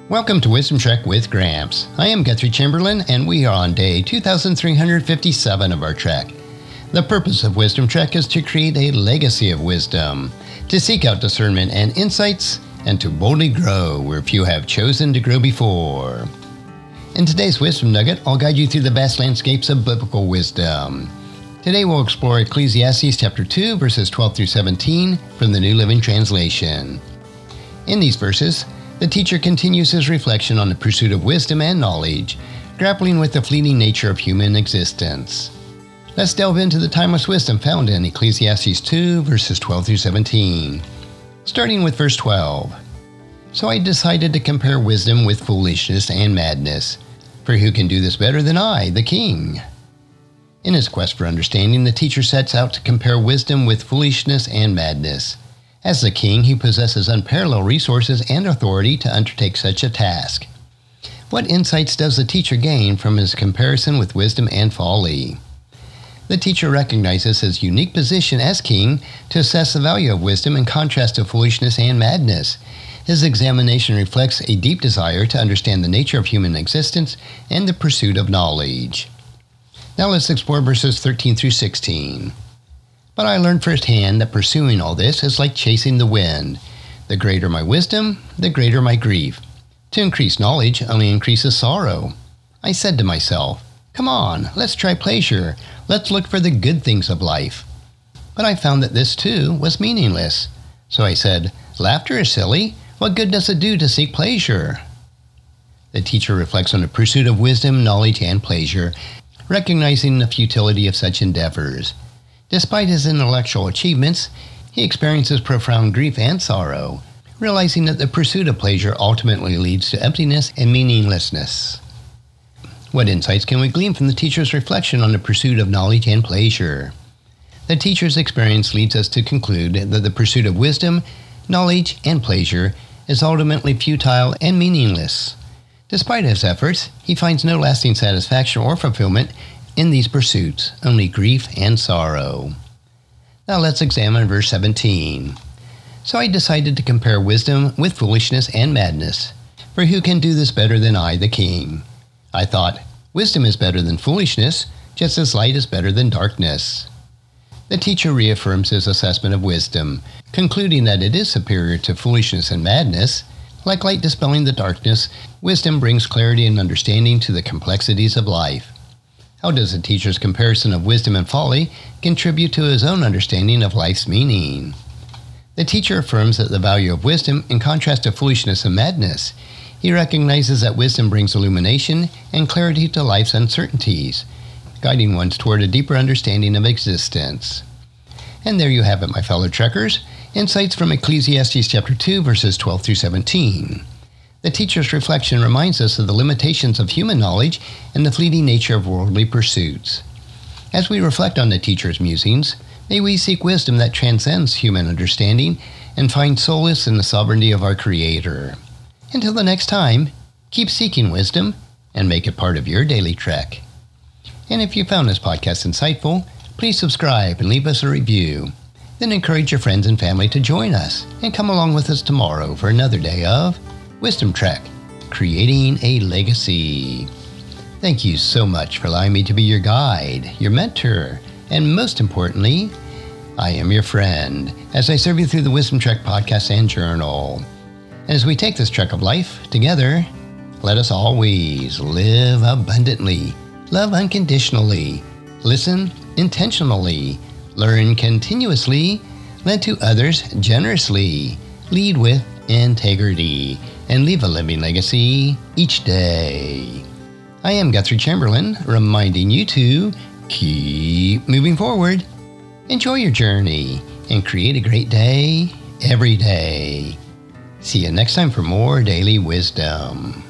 Welcome to Wisdom Trek with Gramps. I am Guthrie Chamberlain, and we are on day 2357 of our trek. The purpose of Wisdom Trek is to create a legacy of wisdom, to seek out discernment and insights, and to boldly grow where few have chosen to grow before. In today's Wisdom Nugget, I'll guide you through the vast landscapes of biblical wisdom. Today we'll explore Ecclesiastes chapter 2, verses 12 through 17 from the New Living Translation. In these verses, the teacher continues his reflection on the pursuit of wisdom and knowledge, grappling with the fleeting nature of human existence. Let's delve into the timeless wisdom found in Ecclesiastes 2, verses 12 through 17. Starting with verse 12. So I decided to compare wisdom with foolishness and madness, for who can do this better than I, the king? In his quest for understanding, the teacher sets out to compare wisdom with foolishness and madness. As the king, he possesses unparalleled resources and authority to undertake such a task. What insights does the teacher gain from his comparison with wisdom and folly? The teacher recognizes his unique position as king to assess the value of wisdom in contrast to foolishness and madness. His examination reflects a deep desire to understand the nature of human existence and the pursuit of knowledge. Now let's explore verses 13 through 16. But I learned firsthand that pursuing all this is like chasing the wind. The greater my wisdom, the greater my grief. To increase knowledge only increases sorrow. I said to myself, come on, let's try pleasure. Let's look for the good things of life. But I found that this too was meaningless. So I said, laughter is silly. What good does it do to seek pleasure? The teacher reflects on the pursuit of wisdom, knowledge, and pleasure, recognizing the futility of such endeavors. Despite his intellectual achievements, he experiences profound grief and sorrow, realizing that the pursuit of pleasure ultimately leads to emptiness and meaninglessness. What insights can we glean from the teacher's reflection on the pursuit of knowledge and pleasure? The teacher's experience leads us to conclude that the pursuit of wisdom, knowledge, and pleasure is ultimately futile and meaningless. Despite his efforts, he finds no lasting satisfaction or fulfillment in these pursuits, only grief and sorrow. Now let's examine verse 17. So I decided to compare wisdom with foolishness and madness, for who can do this better than I, the king? I thought, wisdom is better than foolishness, just as light is better than darkness. The teacher reaffirms his assessment of wisdom, concluding that it is superior to foolishness and madness. Like light dispelling the darkness, wisdom brings clarity and understanding to the complexities of life. How does the teacher's comparison of wisdom and folly contribute to his own understanding of life's meaning? The teacher affirms that the value of wisdom in contrast to foolishness and madness. He recognizes that wisdom brings illumination and clarity to life's uncertainties, guiding one toward a deeper understanding of existence. And there you have it, my fellow trekkers, insights from Ecclesiastes chapter 2, verses 12 through 17. The teacher's reflection reminds us of the limitations of human knowledge and the fleeting nature of worldly pursuits. As we reflect on the teacher's musings, may we seek wisdom that transcends human understanding and find solace in the sovereignty of our Creator. Until the next time, keep seeking wisdom and make it part of your daily trek. And if you found this podcast insightful, please subscribe and leave us a review. Then encourage your friends and family to join us and come along with us tomorrow for another day of Wisdom Trek, creating a legacy. Thank you so much for allowing me to be your guide, your mentor, and most importantly, I am your friend as I serve you through the Wisdom Trek podcast and journal. And as we take this trek of life together, let us always live abundantly, love unconditionally, listen intentionally, learn continuously, lend to others generously, lead with integrity, and leave a living legacy each day. I am Guthrie Chamberlain, reminding you to keep moving forward, enjoy your journey, and create a great day every day. See you next time for more daily wisdom.